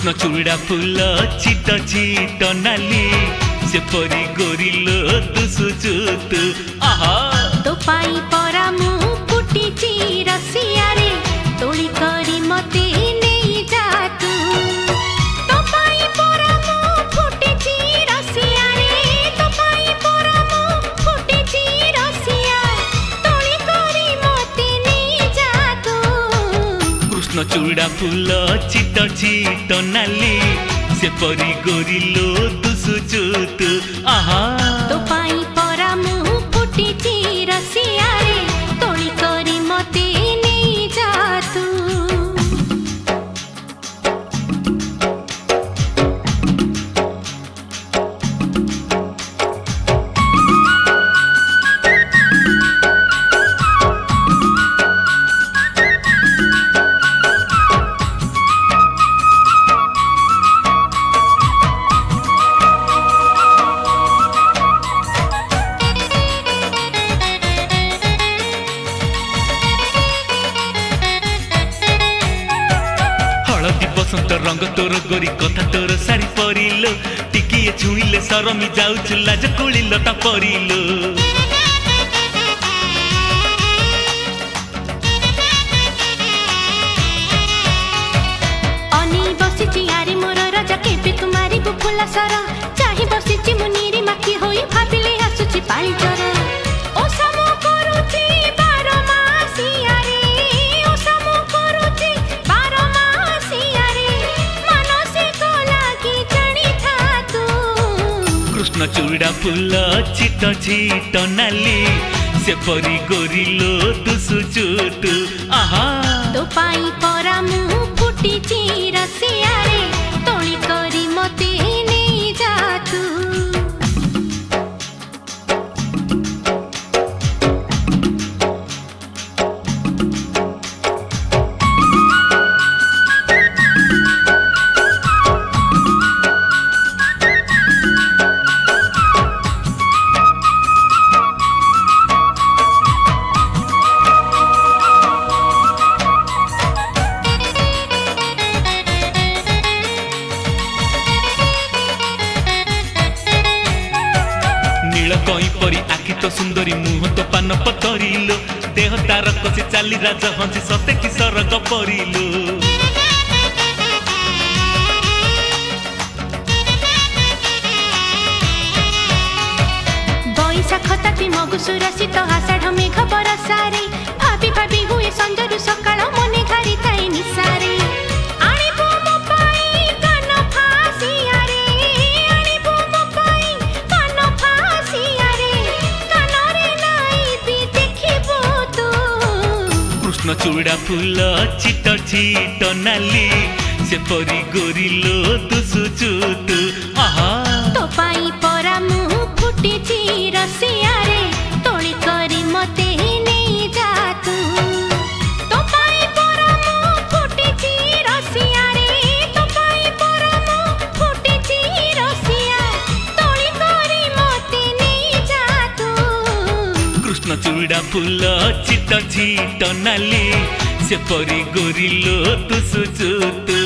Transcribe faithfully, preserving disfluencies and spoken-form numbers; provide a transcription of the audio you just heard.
कृष्ण चूड़ा फूल chit chit नाली से परी गोरिलो दुसुचुतु आहा तो पाई परा मु फुटिची रसिया रे तोली करी मते नेई जातु तो पाई परा मु फुटिची रसिया रे तो पाई परा मु फुटिची रसिया तोली करी मते नेई जातु कृष्ण चूड़ा फूल चिट चिट नाली से परी गोरिलो दुसुचुतु आहा तो पाई परा मु फुटिची रसिया रे तोली करी मते नेई जातु बसंत रंग तोर गोरी कथा तोर साड़ी परिलो टिकिए छुईले सरमी जाउछु लाज कोली लता परिलो अनी बसिची यारी मोर राजा केबे तुम्हारी बुफुला सर चाहि बसिची मुनीरी माखी होई भाबिले आसुची पाली जर ओ समो करूची बारो मासिया रे ओ समो करूची बारो मासिया रे मानसिक लागी जणी था तू कृष्ण चूड़ा फूल चिट चिट नाली से परी गोरिलो दुसुचुतु आहा तो पाई परा मु फुटिची रसिया रे तोली करी मते नेई जातु कई परी आखि तो सुंदरी मुह तो पान पतरिलो देह तार कसी चाली राज हंसी सते कि सरग परिलो बैशाख ताती मगुसुरा शीत आषाढ़ मेघ बरसारे भाभी भाभी हुए संजरु सकाळ मने घारी थाए निसारे आनिबो मो पाई कान फासिया रे आनिबो मो पाई कान फासिया रे कान रे नाई भी देखिबो तू कृष्ण चूड़ा फूल चिट चिट नाली से परी गोरिलो दुसुचुतु आहा तो पाई परा मु फुटिची रसिया रे तोली करी मते नेई जातु तो पाई परा मु फुटिची रसिया रे तो पाई परा मु फुटिची रसिया तोली करी मते नेई जातु कृष्ण चूड़ा फूल चिट चिट नाली से परी गोरिलो दुसुचुतु